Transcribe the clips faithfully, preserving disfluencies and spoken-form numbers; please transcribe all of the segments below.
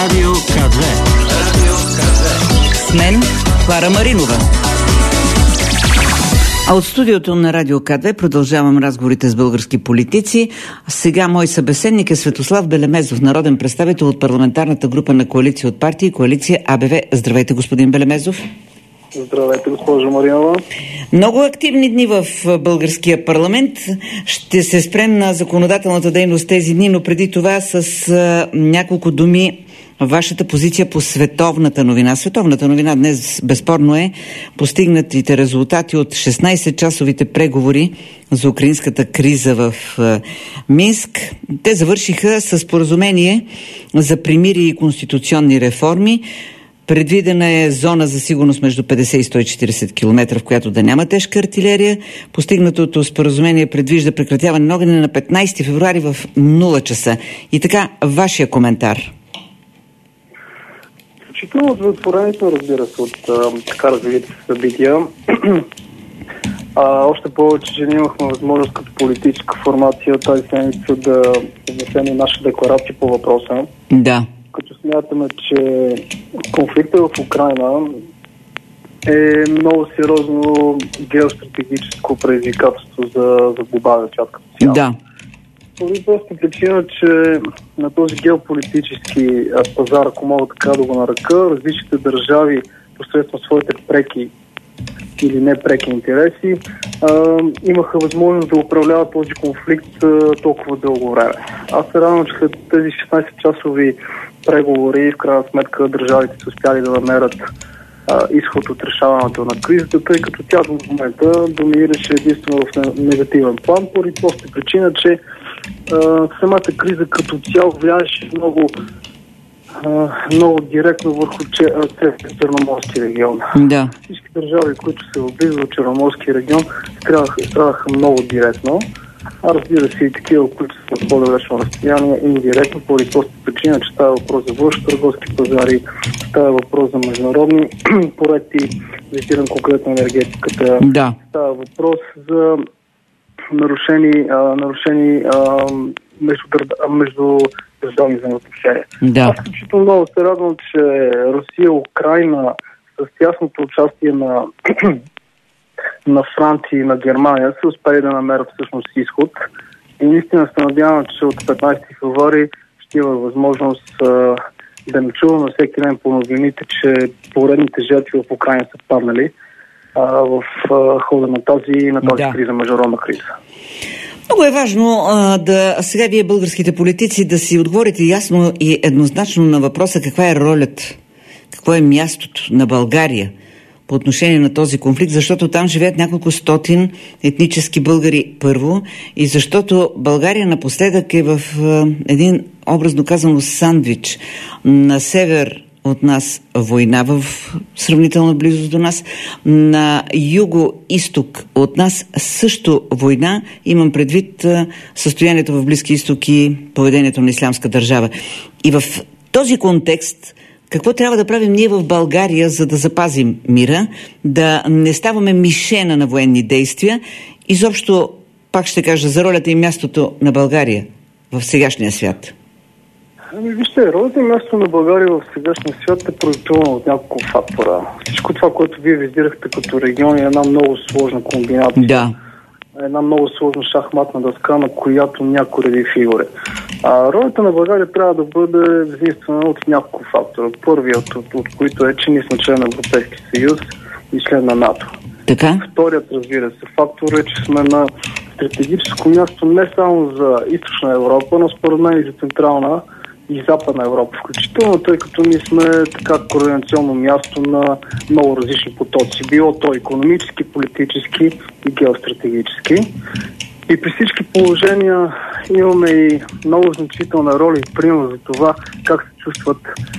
Радио КА две. Радио КА две. С мен Клара Маринова. А от студиото на Радио КА две продължавам разговорите с български политици. Сега мой събеседник е Светослав Белемезов, народен представител от парламентарната група на коалиция от партии, коалиция А Б В. Здравейте, господин Белемезов. Здравейте, госпожо Маринова. Много активни дни в българския парламент. Ще се спрем на законодателната дейност тези дни, но преди това с а, няколко думи вашата позиция по световната новина. Световната новина днес безспорно е постигнатите резултати от шестнайсетчасовите преговори за украинската криза в а, Минск. Те завършиха с споразумение за примирие и конституционни реформи. Предвидена е зона за сигурност между петдесет и сто и четирийсет километра, в която да няма тежка артилерия. Постигнатото споразумение предвижда прекратяване на огъня на петнайсети февруари в нула часа. И така, вашия коментар. Изключително удовлетворението, разбира се, от а, така развитите събития. А, още повече, че ние имахме възможност като политическа формация тази седмица да внесем наша декларация по въпроса. Да. Като смятаме, че конфликта в Украйна е много сериозно геостратегическо предизвикателство за, за глобалния свят като цяло. Да. Поради просто причина, че на този геополитически пазар, ако мога така да го нарека, различните държави посредством своите преки или непреки интереси а, имаха възможност да управляват този конфликт а, толкова дълго време. Аз се радвам, че след тези шестнайсетчасови преговори в крайна сметка държавите са успяли да намерят а, изход от решаването на кризата, тъй като тя до момента доминираше единствено в негативен план, поради просто причина, че а, самата криза като цяло влияеше много Uh, много директно върху Черноморски регион. Да. Всички държави, които са близо до Черноморски регион, страдаха много директно. А разбира се и такива, които са на по-далечно разстояние, индиректно, поради просто причина, че става въпрос за външно-търговски пазари, става въпрос за международни проекти, визирам конкретно енергетиката. Да. Става въпрос за нарушени, а, нарушени а, между, между държавни взаимоотношения. Да. Аз изключително много се радвам, че Русия, Украйна с тясното участие на, на Франция и на Германия са успели да намерят всъщност изход. И наистина се надявам, че от петнайсети февруари ще има възможност а, да не чуваме всеки ден по новините, че поредните жертви в Украйна са паднали а, в а, хода на тази, на тази да. криза, международна криза. Много е важно а, да сега вие, българските политици, да си отговорите ясно и еднозначно на въпроса каква е ролята, какво е мястото на България по отношение на този конфликт, защото там живеят няколко стотин етнически българи първо и защото България напоследък е в а, един, образно казано, сандвич. На север от нас война в сравнителна близост до нас. На юго-исток от нас също война. Имам предвид състоянието в Близки изток и поведението на Ислямска държава. И в този контекст, какво трябва да правим ние в България, за да запазим мира, да не ставаме мишена на военни действия? Изобщо, пак ще кажа, за ролята и мястото на България в сегашния свят. Ами вижте, ролята и място на България в сегашния свят е продиктувано от няколко фактора. Всичко това, което вие визирахте като регион, е една много сложна комбинация. Да. Една много сложна шахматна дъска, на която някои реди фигури. А ролята на България трябва да бъде взаимствана от няколко фактора. Първият от, от които е, че ние сме член на Европейския съюз и член на НАТО. Така? Вторият, разбира се, фактор е, че сме на стратегическо място не само за източна Европа, но според мен и за централна и Западна Европа, включително, тъй като ние сме така координационно място на много различни потоци. Било то икономически, политически и геостратегически. И при всички положения имаме и много значителна роля и пример за това как се чувстват,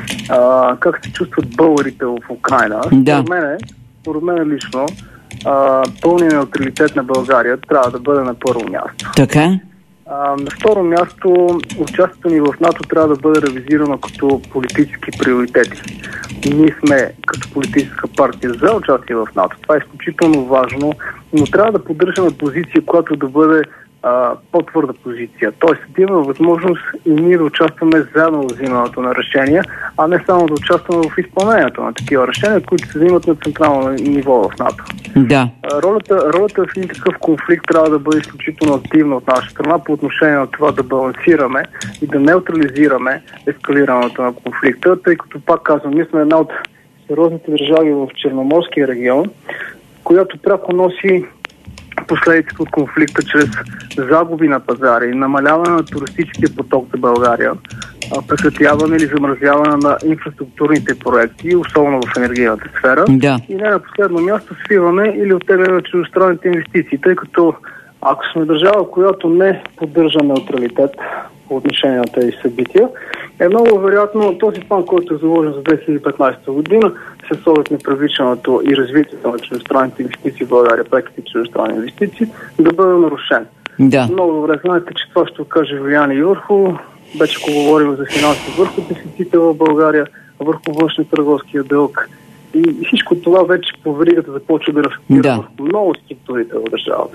а, как се чувстват българите в Украйна. Да. Според мен, според мен лично, а, пълният неутралитет на България трябва да бъде на първо място. Така. А, на второ място, участието ни в НАТО трябва да бъде ревизирано като политически приоритети. Ние сме като политическа партия за участие в НАТО. Това е изключително важно, но трябва да поддържаме позиция, която да бъде а, по-твърда позиция. Тоест да има възможност и ние да участваме заедно в взимането на решения, а не само да участваме в изпълнението на такива решения, които се взимат на централно ниво в НАТО. Да. А, ролята, ролята в един такъв конфликт трябва да бъде изключително активна от наша страна по отношение на това да балансираме и да неутрализираме ескалирането на конфликта, тъй като, пак казвам, ние сме една от сериозните държави в Черноморския регион, която пряко носи последиците от конфликта чрез загуби на пазари, намаляване на туристическия поток за България, прекратяване или замразяване на инфраструктурните проекти, особено в енергийната сфера. Да. И не на последно място свиване или оттегляне на чуждестранните инвестиции, тъй като ако сме държава, която не поддържа неутралитет по отношение на тези събития, е много вероятно този план, който е заложен за две хиляди и петнадесета година, с оглед на привличането и развитието на чуждестранните инвестиции в България, преките чуждестранни инвестиции, да бъде нарушен. Да. Много добре знаете, че това ще окаже влияние и върху, вече ако говорим за финанси, върху дефицита в България, върху външния търговския дълг. И, и всичко това вече по веригата започва да рефлектира да. върху много структурите в държавата.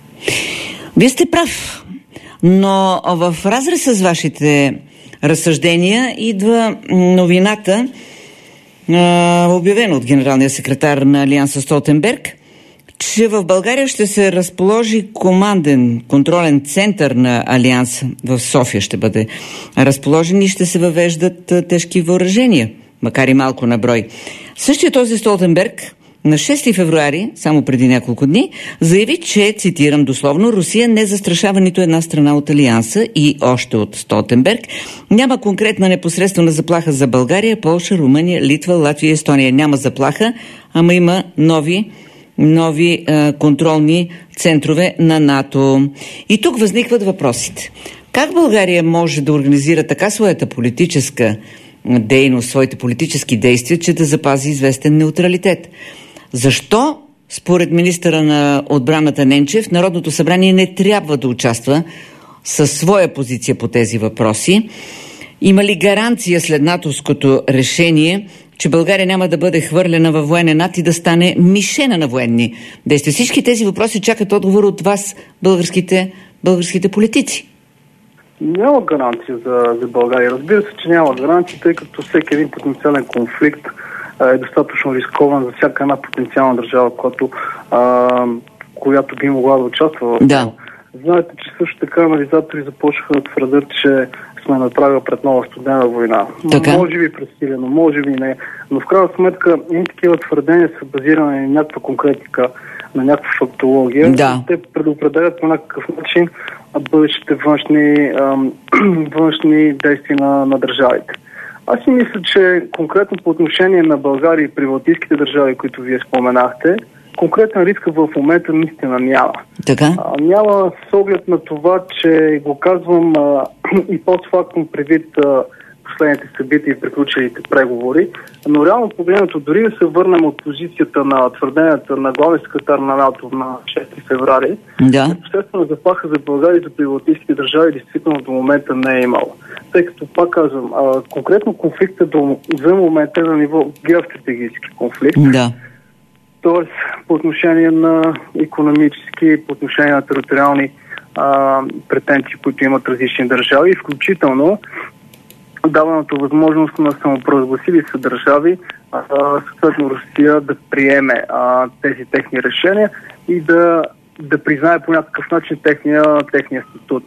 Вие сте прав, но в разрез с вашите разсъждения идва новината, обявена от генералния секретар на Алианса Столтенберг, че в България ще се разположи команден контролен център на Алианса. В София ще бъде разположен и ще се въвеждат тежки въоръжения, макар и малко на брой. Същия този Столтенберг на шести февруари, само преди няколко дни, заяви, че, цитирам дословно, Русия не застрашава нито една страна от Алианса и още от Столтенберг. Няма конкретна непосредствена заплаха за България, Полша, Румъния, Литва, Латвия и Естония. Няма заплаха, ама има нови, нови е, контролни центрове на НАТО. И тук възникват въпросите. Как България може да организира така своята политическа дейност, своите политически действия, че да запази известен неутралитет? Защо, според министъра на отбраната Ненчев, Народното събрание не трябва да участва със своя позиция по тези въпроси? Има ли гаранция след натовското решение, че България няма да бъде хвърлена във военен ад и да стане мишена на военни действия? Всички тези въпроси чакат отговор от вас, българските, българските политици. Няма гаранция за, за България. Разбира се, че няма гаранция, тъй като всеки един потенциален конфликт е достатъчно рискован за всяка една потенциална държава, която, а, която би могла да участва. Да. Знаете, че също така анализатори започнаха да твърдят, че сме направили пред нова студена война. Така? Може би пресилено, може би не. Но в крайна сметка и такива твърдения са базирани на някаква конкретика, на някаква фактология. Да. Те предопределят по някакъв начин бъдещите външни, ам, външни действия на, на държавите. Аз си мисля, че конкретно по отношение на България и прибалтийските държави, които вие споменахте, конкретен риск в момента наистина няма. Така? А, няма с оглед на това, че го казвам а, и постфактум предвид а, последните събития и приключилите преговори, но реално погледнато, дори да се върнем от позицията на твърденията на главния секретар на НАТО на шести февруари, да. непосредствена заплаха за България и за прибалтийските държави действително до момента не е имало. Тъй като, пак казвам, а, конкретно конфликта до, за момента е на ниво геостратегически конфликт. Да. Тоест, по отношение на икономически, по отношение на териториални а, претенции, които имат различни държави, включително даваната възможност на самопровъзгласили се държави, а, съответно Русия, да приеме а, тези техни решения и да, да признае по някакъв начин техния, техния статут.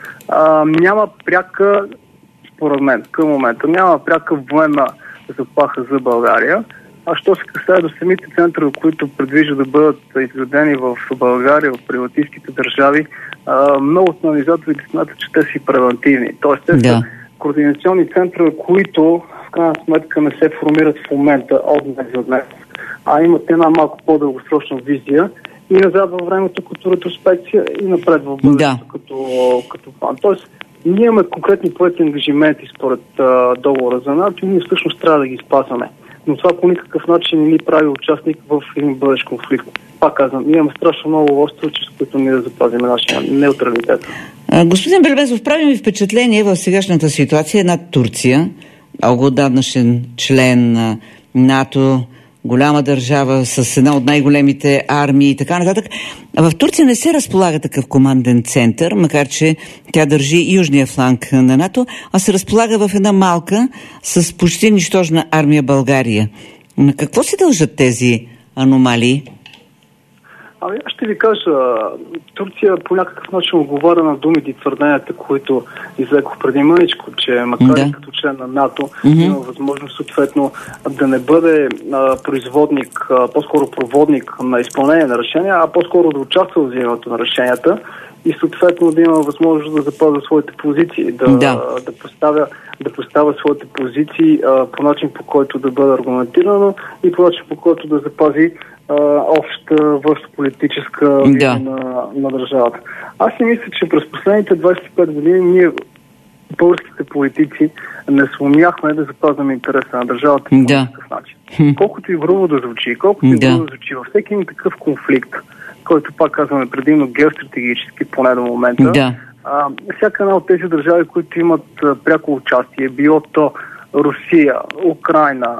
А, няма пряка, според мен, към момента, няма пряка военна заплаха за България. А що се касае до самите центрове, които предвижда да бъдат изградени в България, в прибалтийските държави, а, много от анализаторите смятат, че те са и превентивни. Тоест, те да. са координационни центрове, които в крайна сметка не се формират в момента от днес за днес, а имат една малко по-дългосрочна визия и назад във времето като ретроспекция и напред в бъдещето да. като, като план. Тоест, ние имаме конкретни поети ангажименти според а, договора за НАТО и ние всъщност трябва да ги спазваме. Но това по никакъв начин не ни прави участник в един бъдещ конфликт. Пак казвам, ние имаме страшно много острови, с които ние да запазим нашия неутралитет. Господин Белбезов, прави ми впечатление в сегашната ситуация една Турция, много отдавнашен член на НАТО, голяма държава с една от най-големите армии и така нататък. В Турция не се разполага такъв команден център, макар че тя държи южния фланг на НАТО, а се разполага в една малка с почти нищожна армия България. На какво се дължат тези аномалии? Ами аз ще ви кажа, Турция по някакъв начин отговаря на думите и твърденията, които излекох преди мъничко, че макар да. и като член на НАТО, mm-hmm. има възможност съответно да не бъде а, производник, а, по-скоро проводник на изпълнение на решения, а по-скоро да участва в взимането на решенията и съответно да има възможност да запазва своите позиции, да, да. да, поставя, да поставя своите позиции а, по начин, по който да бъде аргументирано и по начин, по който да запази обща външнополитическа визия да. на, на държавата. Аз си мисля, че през последните двадесет и пет години ние, българските политици, не сумяхме да запазваме интереса на държавата по да. такъв начин. Колкото и грубо да звучи, колкото и да. грубо да звучи, във всеки един такъв конфликт, който пак казваме предимно геостратегически, поне до момента, да. а, всяка една от тези държави, които имат а, пряко участие, било то Русия, Украйна,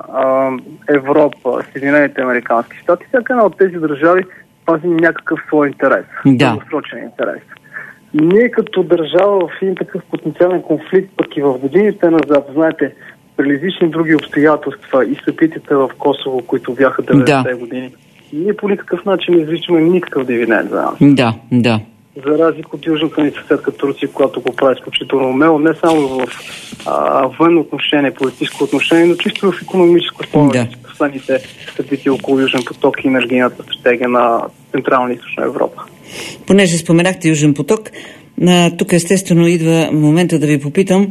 Европа, Съединените американски щати, всяка една от тези държави пази някакъв свой интерес, да. дългосрочен интерес. Ние като държава в един такъв потенциален конфликт, пък и в годините назад, знаете, при различни други обстоятелства и събитията в Косово, които бяха деветдесетте да. години, ние по никакъв начин не изричаме никакъв дивиденд за нас. Да, да. За разлика от южната ни съседка Турция, която го прави изключително умело, не само в а, военно отношение, политическо отношение, но чисто в икономическо спомнение. Да. Последните събития около Южен поток и енергийната стратегия на Централна и Източна Европа. Понеже споменахте Южен поток, тук естествено идва момента да ви попитам.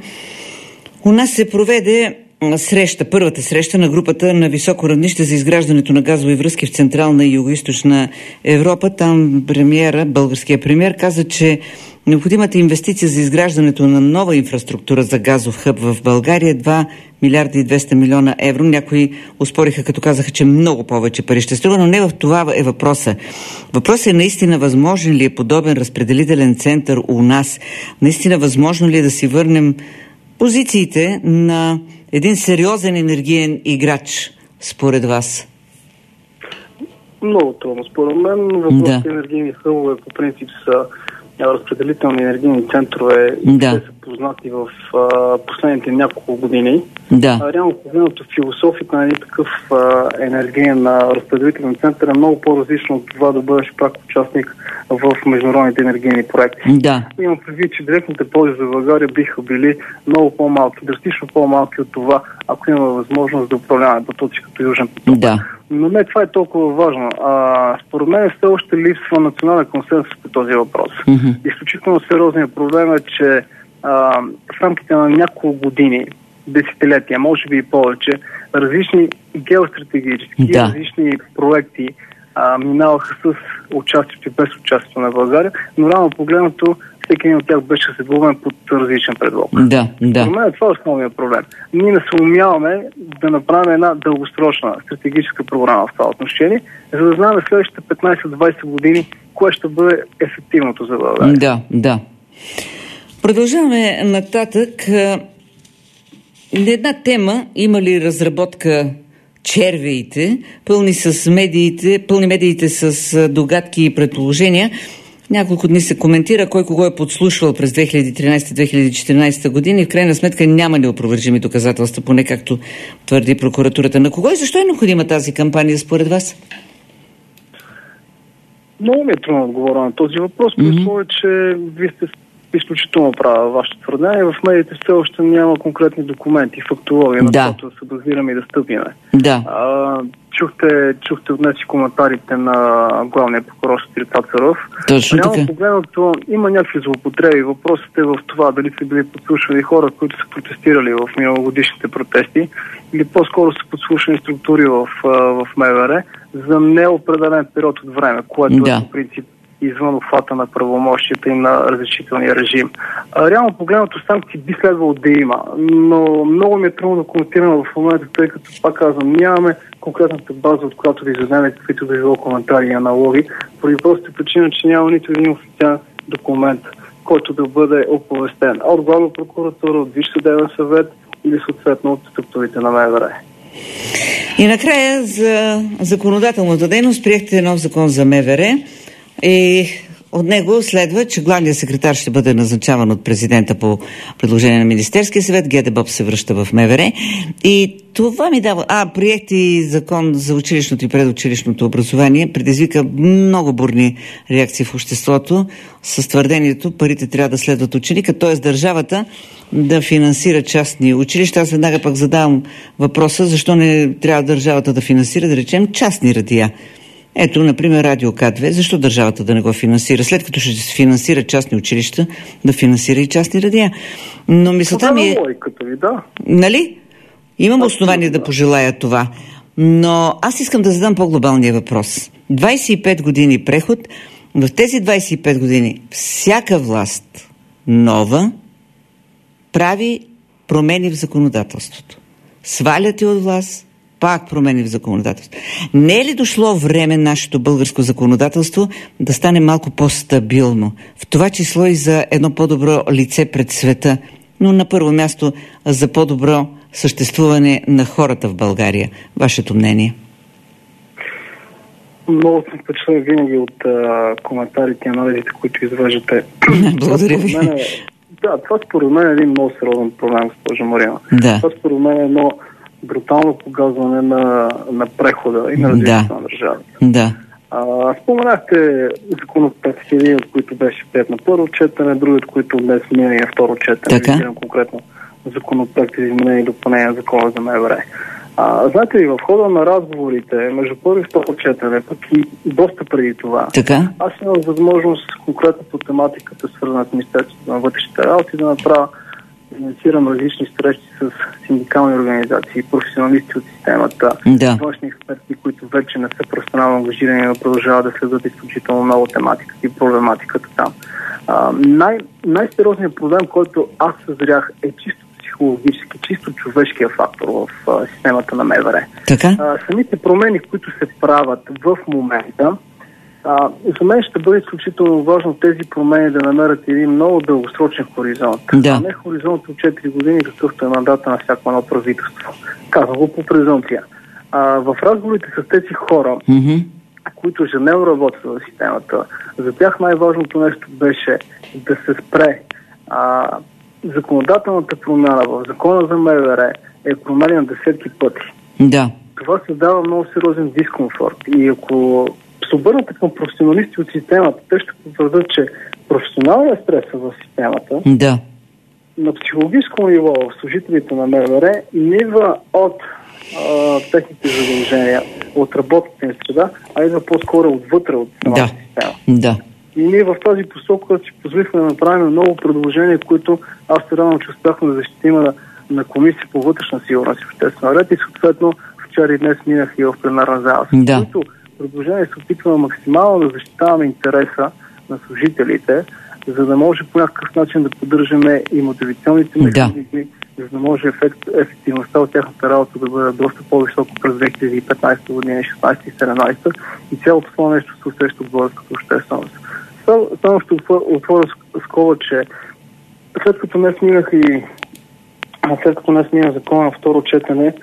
У нас се проведе среща, първата среща на групата на високо равнище за изграждането на газови връзки в Централна и Югоизточна Европа. Там премиера, българския премиер, каза, че необходимата инвестиция за изграждането на нова инфраструктура за газов хъб в България е два милиарда и двеста милиона евро. Някои успориха, като казаха, че много повече пари ще струва, но не в това е въпроса. Въпросът е наистина възможен ли е подобен разпределителен център у нас? Наистина възможно ли е да си върнем позициите на един сериозен енергиен играч, според вас? Много трудно. Според мен въпросите да. енергийни хъбове по принцип са разпределителни енергийни центрове и да. те са познати в а, последните няколко години. Да. А, реално погледнато философията на един такъв а, енергиен разпределителен център е много по-различно от това да бъдеш прак участник в международните енергийни проекти. Да. Имам предвид, че директните ползи за България биха били много по-малки, драстично по-малки от това, ако има възможност да управляваме потоци като Южен поток. Да. Но не това е толкова важно. А, според мен все още липсва национален консенсус по този въпрос. Mm-hmm. Изключително сериозният проблем е, че а, в рамките на няколко години, десетилетия, може би и повече, различни геостратегически, да. различни проекти а, минаваха с участието и без участието на България, но рано погледнато всеки един от тях беше загубен под различен предлог. Да, да. За мен това е основният проблем. Ние не се умяваме да направим една дългосрочна стратегическа програма в това отношение, за да знаем следващите петнайсет-двайсет години кое ще бъде ефективното за България. Да, да. Продължаваме нататък. Една тема, има ли разработка червеите, пълни с медиите, пълни медиите с догадки и предположения. Няколко дни се коментира кой кого е подслушвал през две хиляди и тринайсета - две хиляди и четиринайсета година и в крайна сметка няма неопровержими доказателства, поне както твърди прокуратурата. На кого и защо е необходима тази кампания според вас? Много ми е трудно да отговоря на този въпрос, при условие, че вие сте изключително права вашето твърдение. В медиите все още няма конкретни документи, фактология, да. на които да се базираме и да стъпиме. Да. А, чухте, чухте днес и коментарите на главния прокурор Сотир Цацаров. Точно Реално така. погледнато има някакви злоупотреби. Въпросът е в това дали са били подслушвани хора, които са протестирали в миналогодишните протести, или по-скоро са подслушани структури в, в МВР за неопределен период от време, което да. е по принцип извън обхвата на правомощията и на разрешителния режим. А, реално погледнато санкции би следвало да има, но много ми е трудно да коментирам в момента, тъй като пак казвам, нямаме конкретната база, от която да изведем каквито да било коментари и аналоги, поради простата причина, че няма нито един официален документ, който да бъде оповестен от главна прокуратура, от Висш съдебен съвет или съответно от структурите на МВР. И накрая за законодателната дейност приехте нов закон за МВР и от него следва, че главният секретар ще бъде назначаван от президента по предложение на Министерския съвет. ГДБОП се връща в МВР. И това ми дава... А, приехте и закон за училищното и предучилищното образование. Предизвика много бурни реакции в обществото с твърдението, парите трябва да следват ученика, т.е. държавата да финансира частни училища. Аз веднага пък задавам въпроса, защо не трябва държавата да финансира, да речем, частни радиа. Ето, например, Радио К две. Защо държавата да не го финансира? След като ще се финансира частни училища, да финансира и частни радиа. Но мисълта ми е... Ви, да. Нали? Имам основание да пожелая това. Но аз искам да задам по-глобалния въпрос. двайсет и пет години преход. В тези двайсет и пет години всяка власт нова прави промени в законодателството. Сваляте от власт, пак промени в законодателство. Не е ли дошло време нашето българско законодателство да стане малко по-стабилно? В това число и за едно по-добро лице пред света, но на първо място за по-добро съществуване на хората в България. Вашето мнение? Много съм впечатлен винаги от а, коментарите и анализите, които изваждате. Благодаря ви. Да, това според мен е един много сериозен проблем, госпожа Марина. Да. Това според мен е едно брутално погазване на, на прехода и на развитието да. на държавата. Да. А, споменахте законопроекти, един от които беше приет на първо четене, други от които днес мина и на второ четене. Така. Конкретно законопроекти за изменение и допълнение на закона за МВР. А, знаете ли, в хода на разговорите между първо и второ четене, пък и доста преди това, така. аз имам възможност конкретно по тематиката, свързана с Министерството на вътрешните работи, да направя финансирам различни срещи с синдикални организации, професионалисти от системата, да. външни експерти, които вече не са професионално ангажирани, но продължават да следват изключително много тематиката и проблематиката там. А, най- най-сериозният проблем, който аз съзрях, е чисто психологически, чисто човешкия фактор в а, системата на МВР. Така? А, самите промени, които се правят в момента, А, за мен ще бъде изключително важно тези промени да намерят един много дългосрочен хоризонт. Да. А не хоризонт от четири години, какъвто е мандата на всяко едно правителство. Казвам го по презумпция. А, в разговорите с тези хора, mm-hmm. които ежедневно работят в системата, за тях най-важното нещо беше да се спре а, законодателната промяна в закона за МВР е променена десетки пъти. Да. Това създава много сериозен дискомфорт. И ако се обърнете към професионалисти от системата, те ще потвърдят, че професионалният стрес в системата да. на психологическо ниво в служителите на МВР не идва от а, техните задължения, от работната им среда, а идва по-скоро отвътре от самата да. система. Да. И ние в тази посока си позволихме да направим много предложения, които аз се радвам, че успяхме да защитим на, на Комисия по вътрешна сигурност и обществен ред и съответно вчера и днес минах и в пленарна зала. Да. Които предложение се опитваме максимално да защитаваме интереса на служителите, за да може по някакъв начин да поддържаме и мотивационните механизми, да. за да може ефект, ефективността от тяхната работа да бъде доста по-високо през две хиляди и петнадесета година, шестнадесета и седемнадесета и цялото това нещо се усеща от българската общественост. Само ще отворя скоба, че след като днес минах и след като днес минах закона на второ четене,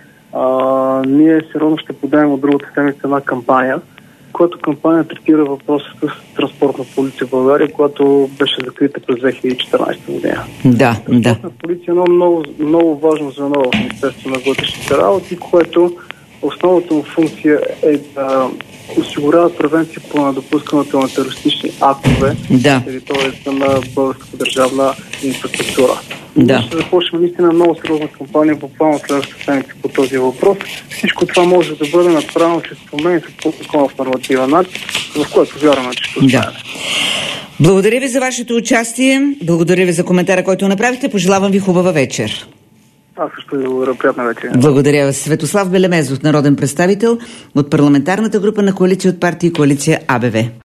А, ние сериозно ще подадем от другата седмица една кампания, която кампания третира въпроса с транспортна полиция в България, която беше закрита през две хиляди и четиринадесета година. Да, транспортна да. полиция е едно много, много важно звено в Министерството на вътрешните работи, което основната му функция е да осигурява превенция по недопускането на терористични актове да. на територията на българската държавна инфраструктура. Да. Ние ще започнем наистина много сериозна кампания буквално следващата седмица по този въпрос. Всичко това може да бъде направено чрез промени с по-законов нормативен акт, в който вярваме, че ще успеем. Да. Благодаря ви за вашето участие. Благодаря ви за коментара, който направихте. Пожелавам ви хубава вечер. Аз също ви благодаря. Приятна вечер. Благодаря. Светослав Белемезов, народен представител от парламентарната група на коалиция от партии Коалиция АБВ.